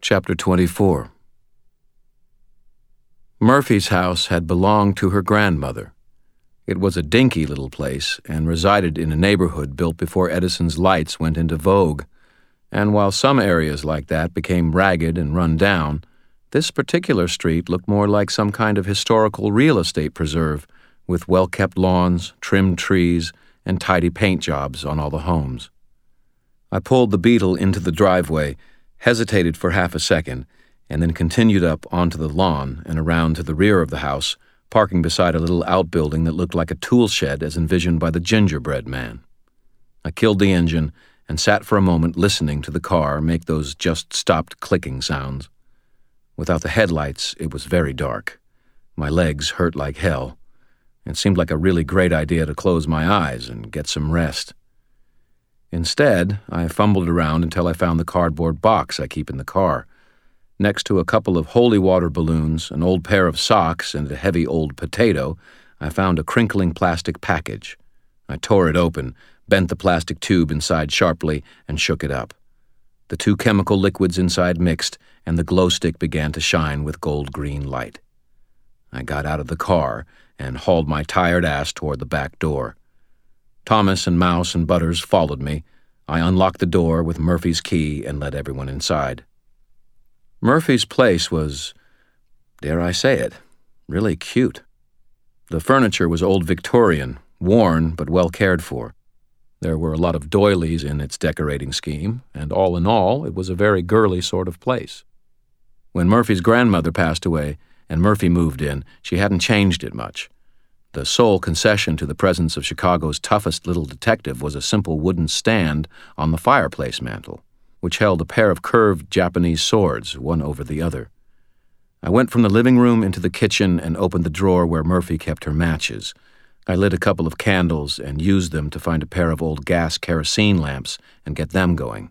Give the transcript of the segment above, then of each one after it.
Chapter 24. Murphy's house had belonged to her grandmother. It was a dinky little place and resided in a neighborhood built before Edison's lights went into vogue. And while some areas like that became ragged and run down, this particular street looked more like some kind of historical real estate preserve with well-kept lawns, trimmed trees, and tidy paint jobs on all the homes. I pulled the Beetle into the driveway, hesitated for half a second, and then continued up onto the lawn and around to the rear of the house, parking beside a little outbuilding that looked like a tool shed as envisioned by the gingerbread man. I killed the engine and sat for a moment listening to the car make those just-stopped clicking sounds. Without the headlights, it was very dark. My legs hurt like hell. It seemed like a really great idea to close my eyes and get some rest. Instead, I fumbled around until I found the cardboard box I keep in the car. Next to a couple of holy water balloons, an old pair of socks, and a heavy old potato, I found a crinkling plastic package. I tore it open, bent the plastic tube inside sharply, and shook it up. The two chemical liquids inside mixed, and the glow stick began to shine with gold-green light. I got out of the car and hauled my tired ass toward the back door. Thomas and Mouse and Butters followed me. I unlocked the door with Murphy's key and let everyone inside. Murphy's place was, dare I say it, really cute. The furniture was old Victorian, worn but well cared for. There were a lot of doilies in its decorating scheme, and all in all, it was a very girly sort of place. When Murphy's grandmother passed away and Murphy moved in, she hadn't changed it much. The sole concession to the presence of Chicago's toughest little detective was a simple wooden stand on the fireplace mantel, which held a pair of curved Japanese swords, one over the other. I went from the living room into the kitchen and opened the drawer where Murphy kept her matches. I lit a couple of candles and used them to find a pair of old gas kerosene lamps and get them going.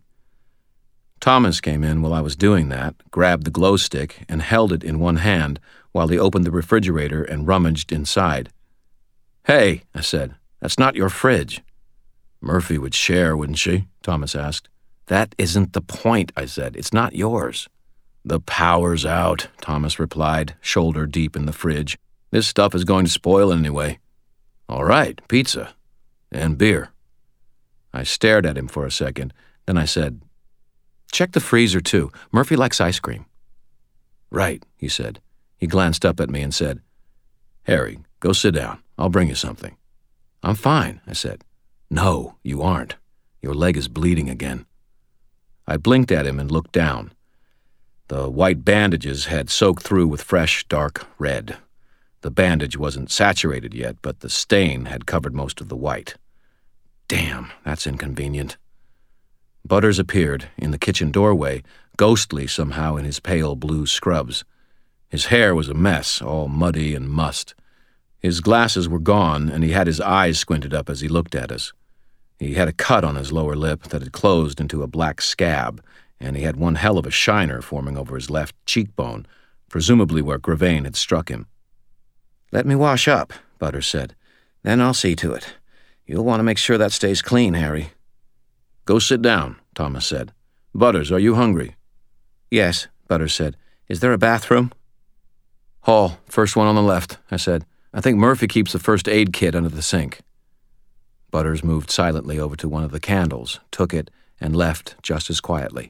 Thomas came in while I was doing that, grabbed the glow stick, and held it in one hand while he opened the refrigerator and rummaged inside. "Hey," I said, "that's not your fridge." "Murphy would share, wouldn't she?" Thomas asked. "That isn't the point," I said. "It's not yours." "The power's out," Thomas replied, shoulder deep in the fridge. "This stuff is going to spoil anyway." "All right, pizza. And beer." I stared at him for a second. Then I said, "Check the freezer, too. Murphy likes ice cream." "Right," he said. He glanced up at me and said, "Harry, go sit down. I'll bring you something." "I'm fine," I said. "No, you aren't. Your leg is bleeding again." I blinked at him and looked down. The white bandages had soaked through with fresh, dark red. The bandage wasn't saturated yet, but the stain had covered most of the white. Damn, that's inconvenient. Butters appeared in the kitchen doorway, ghostly somehow in his pale blue scrubs. His hair was a mess, all muddy and mussed. His glasses were gone, and he had his eyes squinted up as he looked at us. He had a cut on his lower lip that had closed into a black scab, and he had one hell of a shiner forming over his left cheekbone, presumably where Gravane had struck him. "Let me wash up," Butters said. "Then I'll see to it. You'll want to make sure that stays clean, Harry." "Go sit down," Thomas said. "Butters, are you hungry?" "Yes," Butters said. "Is there a bathroom?" "Hall, first one on the left," I said. "I think Murphy keeps the first aid kit under the sink." Butters moved silently over to one of the candles, took it, and left just as quietly.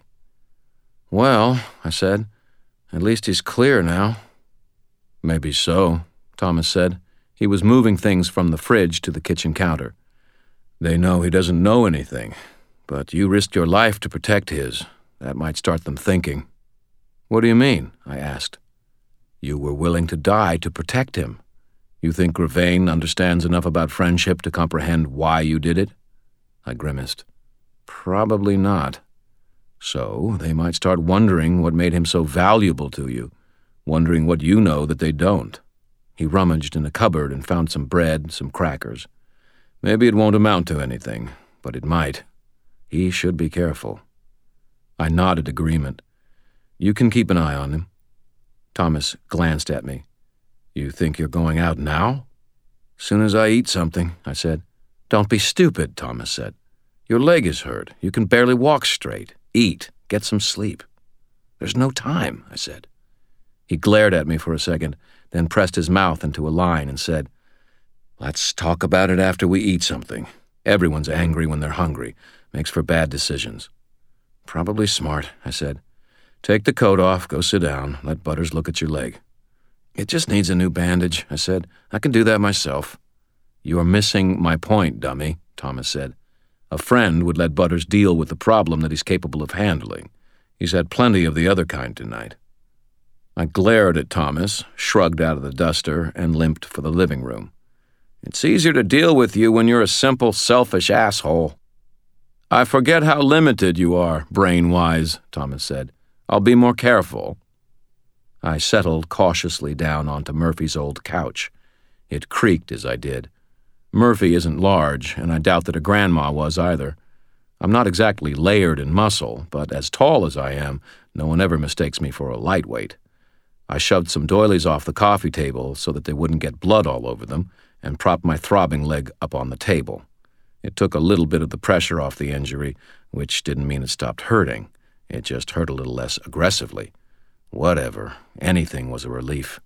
"Well," I said, "at least he's clear now." "Maybe so," Thomas said. He was moving things from the fridge to the kitchen counter. "They know he doesn't know anything, but you risked your life to protect his. That might start them thinking." "What do you mean?" I asked. "You were willing to die to protect him. You think Gravane understands enough about friendship to comprehend why you did it?" I grimaced. "Probably not. So they might start wondering what made him so valuable to you, wondering what you know that they don't." He rummaged in a cupboard and found some bread, some crackers. "Maybe it won't amount to anything, but it might. He should be careful." I nodded agreement. "You can keep an eye on him." Thomas glanced at me. "You think you're going out now?" "Soon as I eat something," I said. "Don't be stupid," Thomas said. "Your leg is hurt. You can barely walk straight. Eat. Get some sleep." There's no time, I said. He glared at me for a second, then pressed his mouth into a line and said, "Let's talk about it after we eat something. Everyone's angry when they're hungry. Makes for bad decisions." "Probably smart," I said. "Take the coat off, go sit down, let Butters look at your leg." "It just needs a new bandage," I said. "I can do that myself." "You're missing my point, dummy," Thomas said. "A friend would let Butters deal with the problem that he's capable of handling. He's had plenty of the other kind tonight." I glared at Thomas, shrugged out of the duster, and limped for the living room. "It's easier to deal with you when you're a simple, selfish asshole." "I forget how limited you are, brain-wise," Thomas said. "I'll be more careful." I settled cautiously down onto Murphy's old couch. It creaked as I did. Murphy isn't large, and I doubt that a grandma was either. I'm not exactly layered in muscle, but as tall as I am, no one ever mistakes me for a lightweight. I shoved some doilies off the coffee table so that they wouldn't get blood all over them, and propped my throbbing leg up on the table. It took a little bit of the pressure off the injury, which didn't mean it stopped hurting. It just hurt a little less aggressively. Whatever. Anything was a relief.